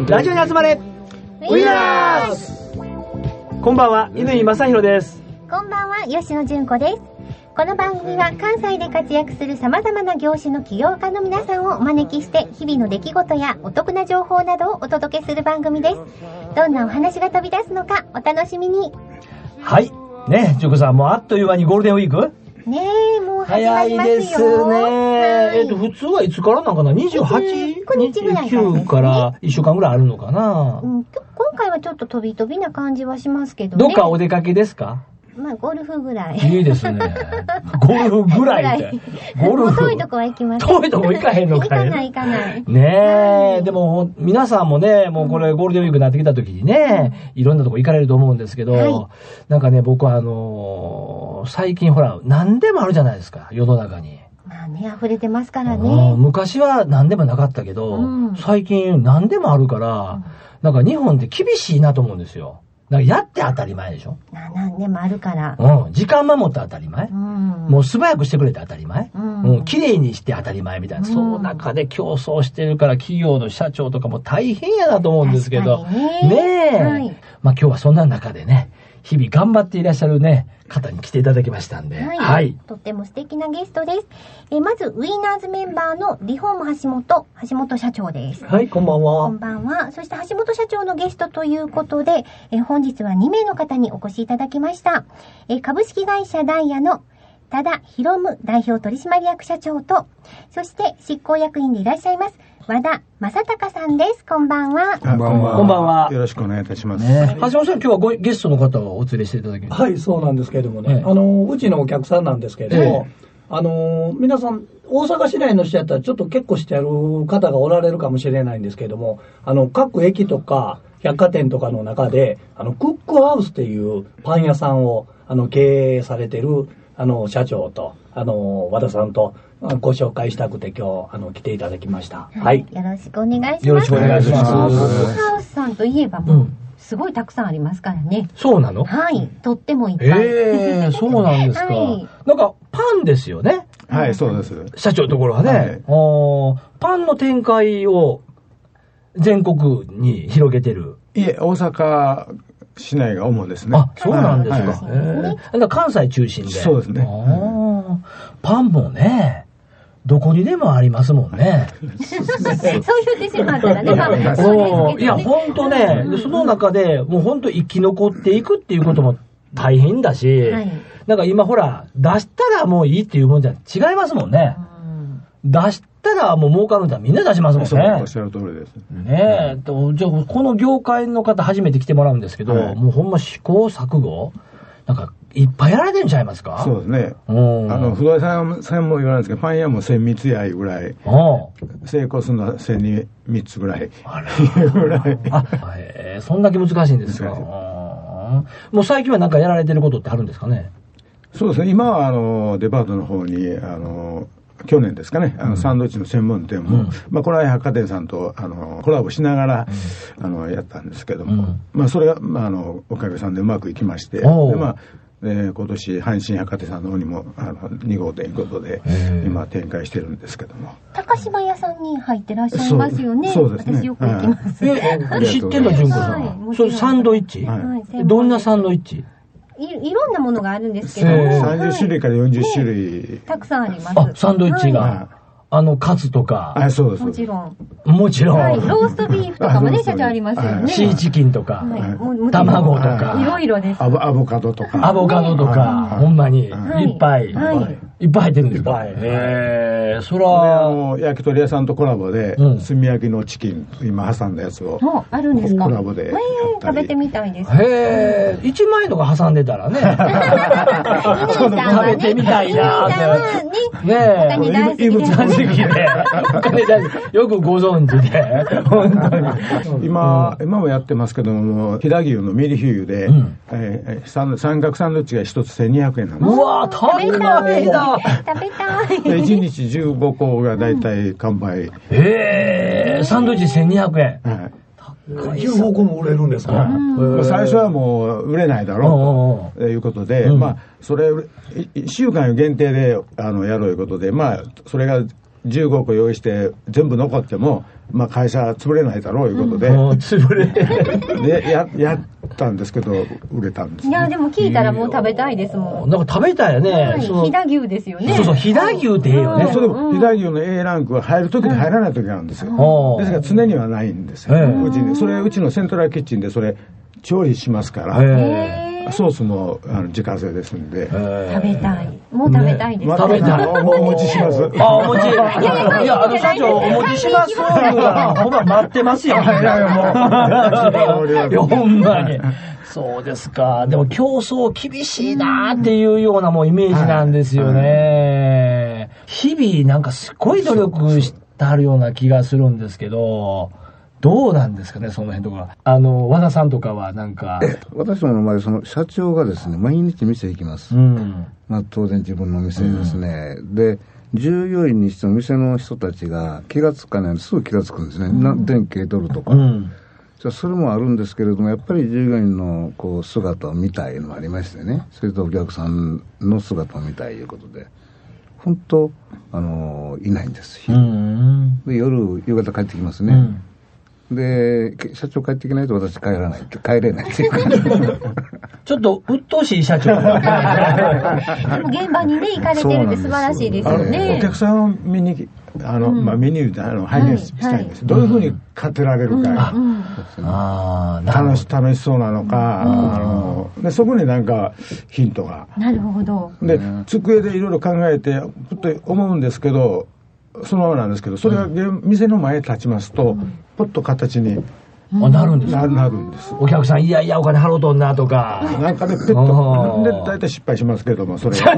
ラジオに集まれウィナーズ。こんばんは、乾正弘です。 こんばんは、吉野純子です。この番組は関西で活躍する様々な業種の起業家の皆さんをお招きして日々の出来事やお得な情報などをお届けする番組です。どんなお話が飛び出すのかお楽しみに。 はい。ね、純子さん、もうあっという間にゴールデンウィークねえ、もう始まりますよ。 早いですね。普通はいつからなんかな ?28 日ぐらい 29から1週間ぐらいあるのかな、 今回はちょっと飛び飛びな感じはしますけどね。 どっかお出かけですか？ まあ、ゴルフぐらい。 いいですね。ゴルフぐらいって。ゴルフ。 遠いとこは行きます。 遠いとこ行かへんのかい。 行かない。 ねえ、でも、皆さんもね、もうこれゴールデンウィークになってきた時にね、いろんなとこ行かれると思うんですけど、はい、なんかね、僕は最近ほら、何でもあるじゃないですか、世の中に。 まあね、溢れてますからね。 昔は何でもなかったけど、最近何でもあるから、なんか日本って厳しいなと思うんですよ。なんかやって当たり前でしょ。 何でもあるから。 時間守って当たり前。もう素早くしてくれて当たり前。綺麗にして当たり前みたいな。その中で競争してるから企業の社長とかも大変やなと思うんですけど。ねえ。はい、まあ今日はそんな中でね、日々頑張っていらっしゃるね、方に来ていただきましたんで。 はい。とっても素敵なゲストです。まず、ウィーナーズメンバーのリフォーム橋本社長です。 はい、こんばんは。 こんばんは。そして橋本社長のゲストということで、本日は2名の方にお越しいただきました。株式会社ダイヤの多田博夢代表取締役社長と、そして執行役員でいらっしゃいます和田正隆さんです。こんばんは。 こんばんは。 こんばんは。 よろしくお願いいたします。 橋本さん、今日はゲストの方をお連れしていただきます。 はい、そうなんですけれどもね、うちのお客さんなんですけれども、皆さん、大阪市内の人やったらちょっと結構してある方がおられるかもしれないんですけれども、各駅とか百貨店とかの中で、クックハウスっていうパン屋さんを、経営されてる、社長と、和田さんと、ご紹介したくて今日、来ていただきました。はい。 よろしくお願いします。 よろしくお願いします。クックハウスさんといえばもう、すごいたくさんありますからね。 そうなの？ はい。とってもいっぱい。 そうなんですか。はい、なんか、パンですよね。 はい、そうです。 社長のところはね、はい、パンの展開を全国に広げてる。 いえ、大阪市内が主ですね。 あ、そうなんですか。関西中心で。 そうですね。 パンもね、どこにでもありますもんね。 そう言ってしまったらね。 いや、ほんとね、その中でもうほんと生き残っていくっていうことも大変だし、なんか今ほら、出したらもういいっていうもんじゃ違いますもんね。出したらもう儲かるんだみんな出しますもんね。 そう、おっしゃる通りです。 ねえ、じゃあこの業界の方初めて来てもらうんですけど、もうほんま試行錯誤なんか、いっぱいやられてるんちゃいますか？ そうですね。不動産さんも言わないんですけど、パン屋も1000密やぐらい。成功するのは1000密つぐらい。 そんだけ難しいんですか？もう最近はなんかやられてることってあるんですかね？ そうですね。今は、デパートの方に、去年ですかね、サンドイッチの専門店も、まあ、これは百貨店さんと、コラボしながら、やったんですけども、まあ、それが、まあ、おかげさんでうまくいきまして、で、まあ、今年、阪神百貨店さんの方にも、2号店ということで、今展開してるんですけども。 高島屋さんに入ってらっしゃいますよね。 そうですね。 私よく行きます。 知ってんの、純子さん。それサンドイッチ？どんなサンドイッチ？ いろんなものがあるんですけども。 30種類から40種類。 たくさんあります。 あ、サンドイッチが。カツとか。 そうです。 もちろん。 もちろん。 はい。ローストビーフとかもね、社長ありますよね。 シーチキンとか。卵とか。 いろいろです。 アボカドとか。 アボカドとか。ほんまに。いっぱい。いっぱい入ってるんですか？それは。 焼き鳥屋さんとコラボで、炭焼きのチキン、今挟んだやつを。 あるんですか？ コラボで。 食べてみたいです。 1枚のが挟んでたらね。食べてみたいなって。ねえ。異物大好きで。よくご存知で。本当に。 今もやってますけども、飛騨牛のミルフィーユで、三角サンドイッチが1つ1200円なんです。 うわ、高いな。 食べたい。 1日15個がだいたい完売。 サンドイッチ1200円。 15個も売れるんですか？ 最初はもう売れないだろうということで、まあ、それ、1週間限定でやろういうことで、まあ、それが 15個用意して全部残っても、まあ会社潰れないだろういうことで、 潰れでやったんですけど売れたんです、ね。 いやでも聞いたらもう食べたいですもん。 なんか食べたいよね。 はい、飛騨牛ですよね。 そう飛騨牛っていいよね。 それも飛騨牛の A ランクは入るときと入らないときなんですよ。ですから常にはないんですよ。うちにそれうちのセントラルキッチンでそれ調理しますから。ソースも自家製ですんで。 食べたい。もう食べたいです。 食べたい。お持ちします。 お持ち。いや、社長、お持ちします。ほんま待ってますよ。いや、ほんまに。そうですか。でも競争厳しいなっていうようなもうイメージなんですよね。日々なんかすごい努力してあるような気がするんですけど、どうなんですかね、その辺とか。和田さんとかはなんか。 私どもの場合、その社長がですね、毎日店行きます。まあ当然自分の店ですね。で、従業員にしても店の人たちが気がつかないのですぐ気がつくんですね。電気取るとか。それもあるんですけれども、やっぱり従業員のこう姿を見たいのもありましてね。それとお客さんの姿を見たいということで。本当、いないんです。で、夕方帰ってきますね。で、社長帰ってきないと私帰れないっていうか。 ちょっと鬱陶しい社長。 でも現場にね、行かれてるって素晴らしいですよね。 お客さんを見に、まあ、メニューで拝見したいんです。どういうふうに勝てられるか。楽しそうなのか、で、そこになんかヒントが。 なるほど。 で、机でいろいろ考えて、ふっと思うんですけど、そのままなんですけど、それが店の前に立ちますと、ポッと形になるんですか？ なるんです。 お客さん、いやいやお金払おうとんなとか。 なんかね、ペッと。で、大体失敗しますけども、それは。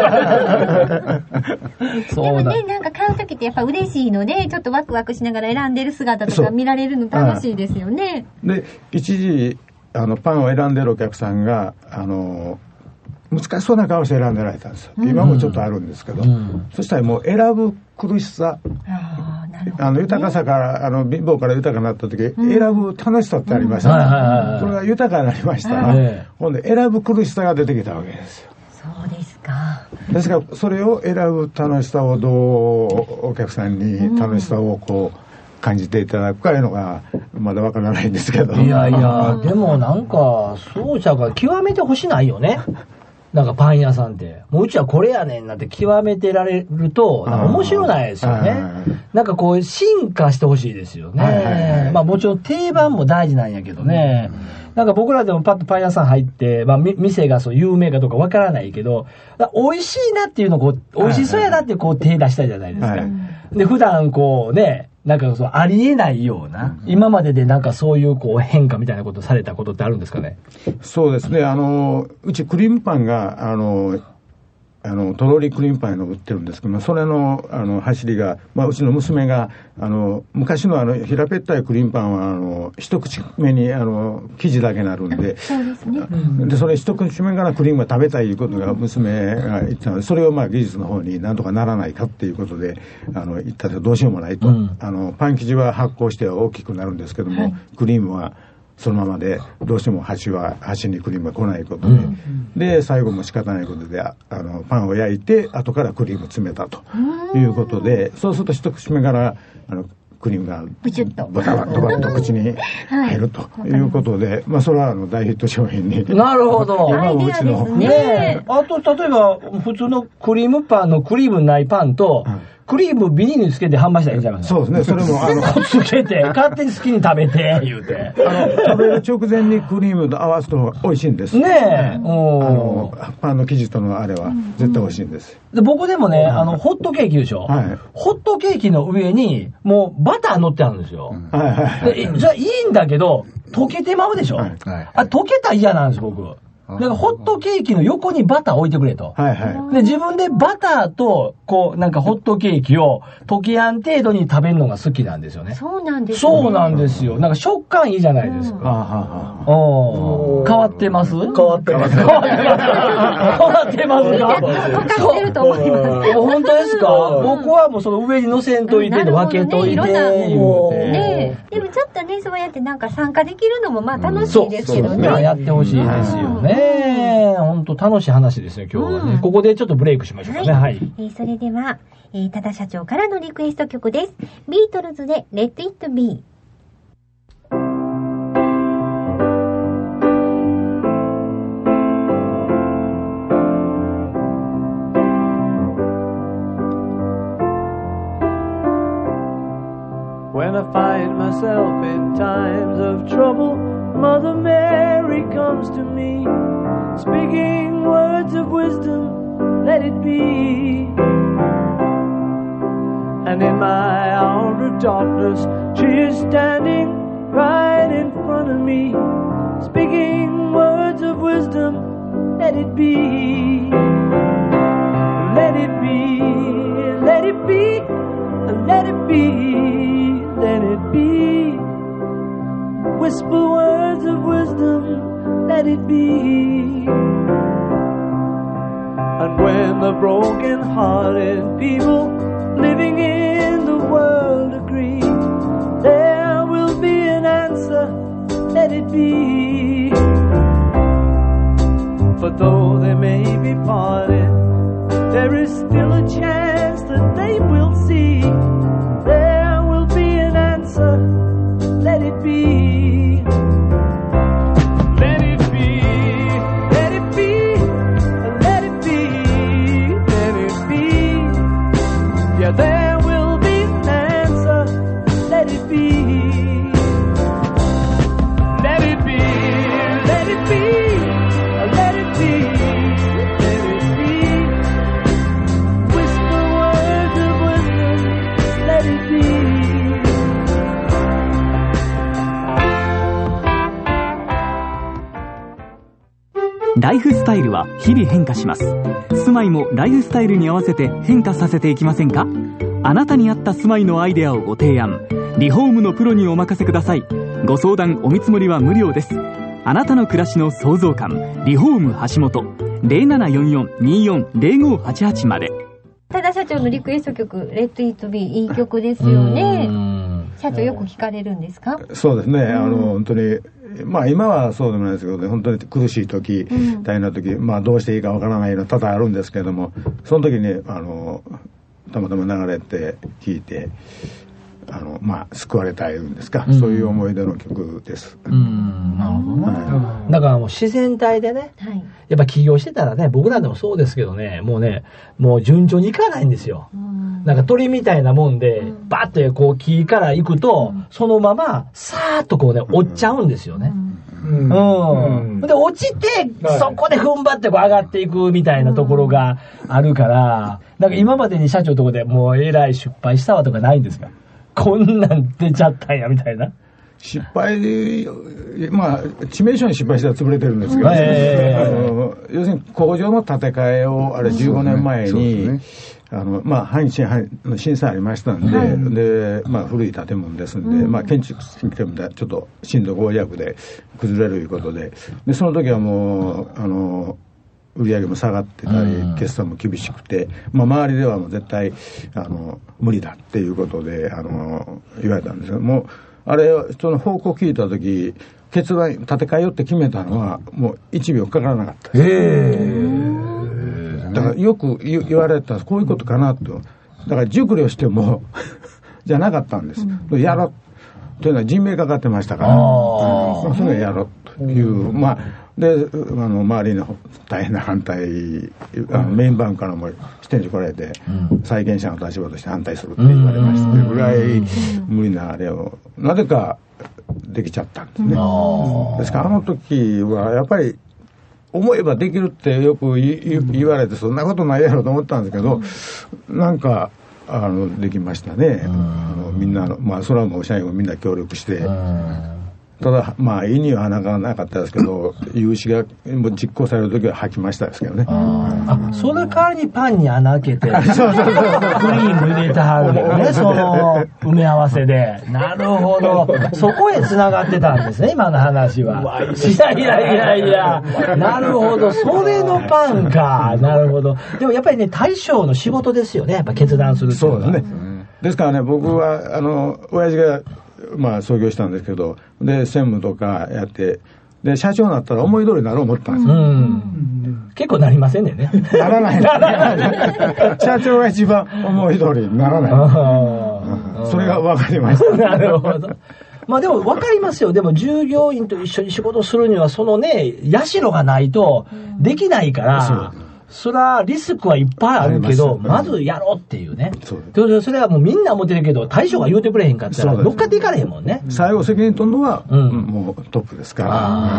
でもね、なんか買うときってやっぱ嬉しいので、ちょっとワクワクしながら選んでる姿とか見られるの楽しいですよね。 で、一時、パンを選んでるお客さんが、難しそうな顔して選んでられたんですよ。今もちょっとあるんですけど。そしたらもう選ぶ苦しさ。豊かさから、貧乏から豊かになった時、選ぶ楽しさってありましたね。それが豊かになりましたら、ほんで選ぶ苦しさが出てきたわけですよ。 そうですか。 ですから、それを選ぶ楽しさをどうお客さんに楽しさをこう感じていただくかいうのがまだわからないんですけど。 いやいや、でもなんかそうちゃうから極めてほしないよね。なんかパン屋さんって。もううちはこれやねんなって極めてられると、なんか面白ないですよね。なんかこう進化してほしいですよね。まあもちろん定番も大事なんやけどね。なんか僕らでもパッとパン屋さん入って、まあ店がそう有名かどうかわからないけど、美味しいなっていうのをこう、美味しそうやなってこう手出したいじゃないですか。で、普段こうね、なんかそうありえないような、今まででなんかそういうこう変化みたいなことされたことってあるんですかね？ そうですね。うちクリームパンが、とろりクリームパンいうのを売ってるんですけど、それの、走りが、まあ、うちの娘が、昔の平べったいクリームパンは、一口目に、生地だけなるんで、 そうですね。 で、それ一口目からクリームが食べたいいうことが娘が言ったので、それをまあ、技術の方になんとかならないかっていうことで、言ったらどうしようもないと。パン生地は発酵して大きくなるんですけども、クリームは、そのままでどうしても端にクリームが来ないことで、で最後も仕方ないことでパンを焼いて後からクリーム詰めたということで、そうすると一口目からクリームがブチュッとドバッと口に入るということで、まあそれは大ヒット商品に。 なるほど。 アイデアですね。あと例えば普通のクリームパンのクリームないパンと、クリームビニールにつけて販売したらいいんじゃないですか。 そうですね。それもつけて勝手に好きに食べて言うて食べる直前にクリームと合わすと美味しいんですねえ。 パンの生地とのあれは絶対美味しいんです。 で僕でもね、ホットケーキでしょ、ホットケーキの上にもうバター乗ってあるんですよ。じゃあいいんだけど溶けてまうでしょ、溶けたら嫌なんです僕。だからホットケーキの横にバター置いてくれと。で、自分でバターと、こう、なんかホットケーキを溶けやん程度に食べるのが好きなんですよね。 そうなんですね。そうなんですよ。なんか食感いいじゃないですか。変わってます？変わってます。変わってますか？ 分かってると思います。 本当ですか？僕はもうその上に乗せんといて、分けといて、言うて。 でもちょっとね、 ね、そうやってなんか参加できるのもまあ楽しいですけどね。 やってほしいですよね。本当楽しい話ですよ、今日はね。ここでちょっとブレイクしましょうかね。はい。 それでは、多田社長からのリクエスト曲です。ビートルズで Let It Be。 When I find myself in times of trouble, Mother Mary comes to me, speaking words of wisdom, let it be. And in my hour of darkness, she is standing right in front of me, speaking words of wisdom, let it be. Let it be, let it be, let it be.Let it be. Whisper words of wisdom, let it be. And when the broken-hearted people living in the world agree, there will be an answer, let it be. For though they may be parted, there is still a chance that they will see.Let it be. Let it be. Let it be. Let it be. Let it be. Yeah, there will be an answer. Let it be. Let it be. Let it be. Let it be. Let it be. Whisper words of wisdom. Let it be. ライフスタイルは日々変化します。住まいもライフスタイルに合わせて変化させていきませんか？あなたに合った住まいのアイデアをご提案。リフォームのプロにお任せください。ご相談お見積もりは無料です。あなたの暮らしの創造感、リフォーム橋本 0744-240588 まで。 多田社長のリクエスト曲 Let It Be いい曲ですよね。社長よく聞かれるんですか？ そうですね。本当にまあ今はそうでもないですけどね、本当に苦しい時、大変な時、まあどうしていいかわからないの多々あるんですけれども、その時にたまたま流れて聴いて、まあ救われたいんですか、そういう思い出の曲です。 なるほどね。だからもう自然体でね、やっぱ起業してたらね、僕らでもそうですけどね、もう順調にいかないんですよ。なんか鳥みたいなもんで、バッとこう木から行くと、そのままさーっとこうね、落ちちゃうんですよね。で、落ちて、そこで踏ん張ってこう上がっていくみたいなところがあるから、なんか今までに社長のとこでもうえらい失敗したわとかないんですか？こんなん出ちゃったんやみたいな。 失敗、まあ致命傷に失敗したら潰れてるんですけど、要するに工場の建て替えをあれ15年前に、まあ阪神の震災ありましたんで、でまあ古い建物ですんで、まあ建築システムでちょっと震度5弱で崩れるいうことで、その時はもう売り上げも下がってたり、決算も厳しくて、まあ周りではもう絶対無理だっていうことで言われたんですけども。あれ、その報告聞いたとき、決断、建て替えようって決めたのは、もう1秒かからなかったです。だからよく言われたんです。こういうことかなと。だから熟慮しても、じゃなかったんです。やろう。というのは人命かかってましたから、それをやろうという、まあ、で、周りの大変な反対、メインバンクからも支店に来られて、債権者の立場として反対するって言われましたぐらい無理なあれを、なぜかできちゃったんですね。ですからあの時はやっぱり思えばできるってよく言われて、そんなことないやろうと思ったんですけど、なんかできましたね。みんなまあそれはもう社員もみんな協力して、ただまあ意にはなかったですけど、融資が実行される時は吐きましたですけどね。 その代わりにパンに穴開けてクリーム入れてはるよね、その埋め合わせで。なるほど、そこへ繋がってたんですね、今の話は。いやなるほど、それのパンか。なるほど。でもやっぱりね、大将の仕事ですよね、やっぱ決断するっていうのは。 そうですね。ですからね、僕は親父がまあ創業したんですけど、で専務とかやって、で社長になったら思い通りになろう思ったんですよ。 結構なりませんね。 ならない社長が一番思い通りにならないそれが分かりましたなるほど。まあでも分かりますよ。でも従業員と一緒に仕事するにはそのね、社がないとできないから、それはリスクはいっぱいあるけど、まずやろうっていうね。それはもうみんな思ってるけど、大将が言うてくれへんかったら乗っかっていかれへんもんね。 最後責任取るのは、もうトップですから。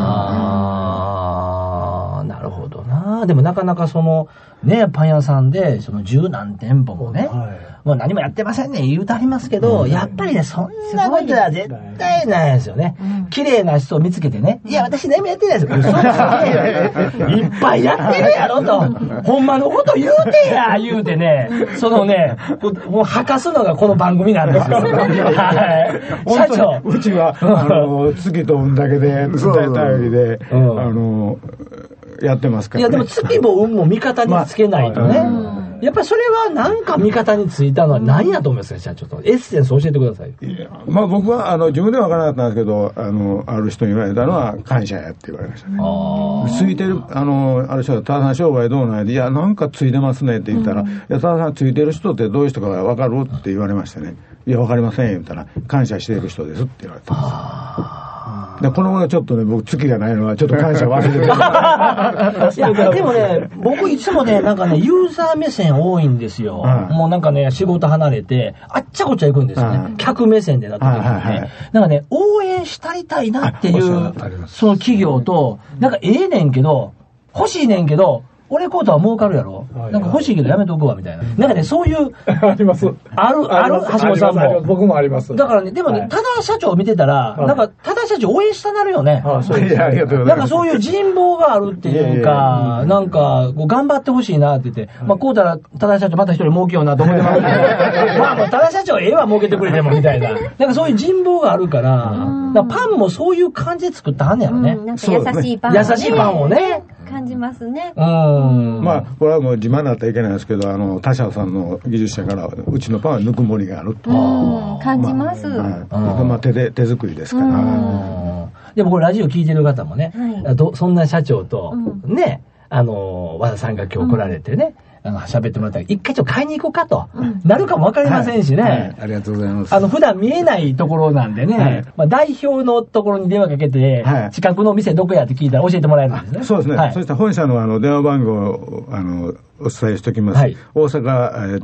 なるほどな。でもなかなかその、ね、パン屋さんで、その十何店舗もね、もう何もやってませんね、言うとありますけど、やっぱりね、そんなことは絶対ないですよね。綺麗な人を見つけてね、いや、私何もやってないですよ。嘘つけよ。いっぱいやってるやろと。ほんまのこと言うてや、言うてね、そのね、もう吐かすのがこの番組なんですよ。はい。社長。 うちは、月と運だけで、頼りで、やってますから、ね。 いや、でも月も運も味方につけないとね。やっぱりそれはなんか味方についたのは何やと思いますか、社長と。エッセンス教えてください。 いや、まあ僕は自分では分からなかったんですけど、ある人に言われたのは感謝やって言われましたね。ついてる、ある人が、多田さん商売どうなんで、いや、なんかついてますねって言ったら、いや、多田さんついてる人ってどういう人か分かるって言われましたね。いや、分かりません言ったら、感謝している人ですって言われてます。でこの頃ちょっとね、僕月がないのはちょっと感謝忘れてる。いや、でもね、僕いつもね、なんかね、ユーザー目線多いんですよ。もうなんかね、仕事離れて、あっちゃこっちゃ行くんですよね。客目線でなった時にね。なんかね、応援したりたいなっていう、その企業と、なんかええねんけど、欲しいねんけど、俺こうとは儲かるやろ、なんか欲しいけどやめとくわみたいな。なんかね、そういう。 あります。 ある、橋本さんも。 僕もあります。 だからね、でもね、多田社長を見てたら、なんか、多田社長応援したなるよね。 いや、ありがとうございます。 なんかそういう人望があるっていうか、なんか、頑張ってほしいなって言って、まあ、こうたら、多田社長また一人儲けようなと思ってますけど、まあ、多田社長ええわ儲けてくれてもみたいな。なんかそういう人望があるから、パンもそういう感じで作ったはんねやろね。 なんか優しいパン。 優しいパンをね。 感じますね。 まあ、これはもう自慢になったらいけないですけど、他社さんの技術者から、うちのパンはぬくもりがあると。 感じます。 まあ、手作りですから。 でもこれラジオ聞いてる方もね、そんな社長と、ね、和田さんが今日来られてね、喋ってもらったら、一回ちょっと買いに行こうかと、なるかもわかりませんしね。 ありがとうございます。 普段見えないところなんでね、まあ代表のところに電話かけて、近くの店どこやって聞いたら教えてもらえるんですね。 そうですね。そしたら本社の電話番号をお伝えしておきます。大阪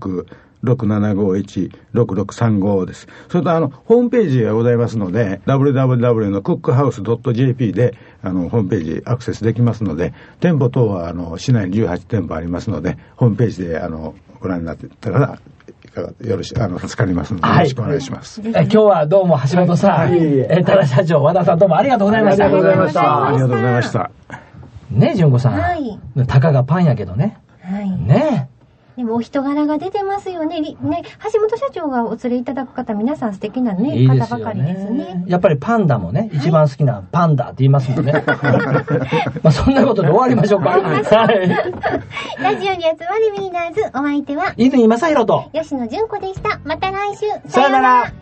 0667516635です。それとホームページがございますので、www のcookhouse.jp でホームページアクセスできますので、店舗等は市内に18店舗ありますので、ホームページでご覧になっていたらよろし助かりますので、よろしくお願いします。 今日はどうも橋本さん、多田社長、和田さんどうもありがとうございました。 ありがとうございました。ありがとうございました。 ねえ、純子さん。たかがパンやけどね。ねえ。 でもお人柄が出てますよね。ね、橋本社長がお連れいただく方、皆さん素敵なね、方ばかりですね。 やっぱりパンダもね、一番好きなパンダって言いますもんね。まあそんなことで終わりましょうか。はい。 ラジオに集まるミーナーズ、お相手は、 泉正弘と、 吉野純子でした。また来週。 さよなら。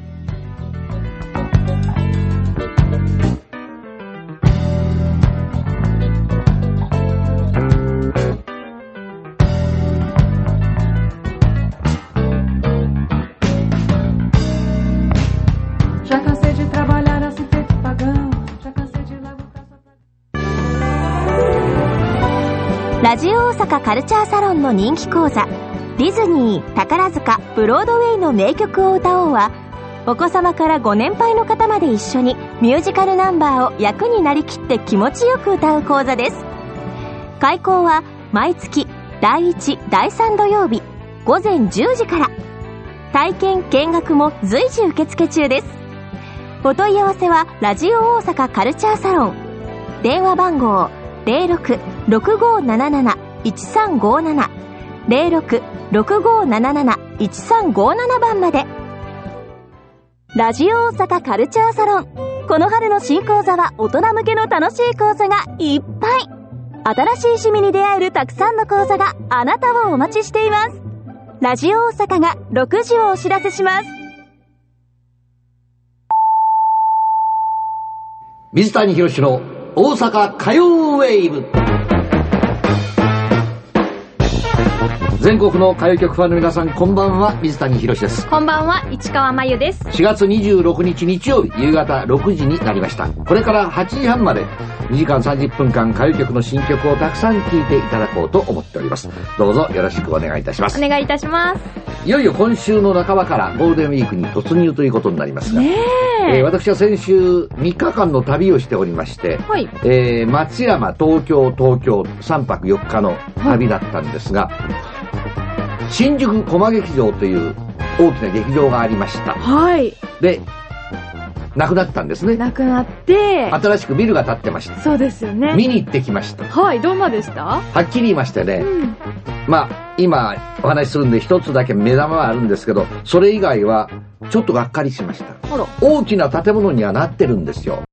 ラジオ大阪カルチャーサロンの人気講座、ディズニー、宝塚、ブロードウェイの名曲を歌おうは、お子様からご年配の方まで一緒にミュージカルナンバーを役になりきって気持ちよく歌う講座です。開講は毎月第1、第3土曜日午前10時から。体験見学も随時受付中です。お問い合わせはラジオ大阪カルチャーサロン、電話番号06-6577-1357 06-6577-1357番まで。ラジオ大阪カルチャーサロン、この春の新講座は大人向けの楽しい講座がいっぱい。新しい趣味に出会えるたくさんの講座があなたをお待ちしています。ラジオ大阪が6時をお知らせします。 水谷宏の大阪歌謡ウェーブ。全国の歌謡曲ファンの皆さん、こんばんは。水谷宏です。 こんばんは、市川真由です。 4月26日日曜日夕方6時になりました。これから8時半まで2時間30分間歌謡曲の新曲をたくさん聴いていただこうと思っております。どうぞよろしくお願いいたします。 お願いいたします。 いよいよ今週の半ばからゴールデンウィークに突入ということになりますが、私は先週3日間の旅をしておりまして、はい、松山、東京3泊4日の旅だったんですが、新宿コマ劇場という大きな劇場がありました。 はい。 で、なくなったんですね。 なくなって、 新しくビルが建ってました。 そうですよね。 見に行ってきました。 はい、どんなでした？ はっきり言いましてね、まあ、今お話しするんで一つだけ目玉はあるんですけど、それ以外はちょっとがっかりしました。大きな建物にはなってるんですよ。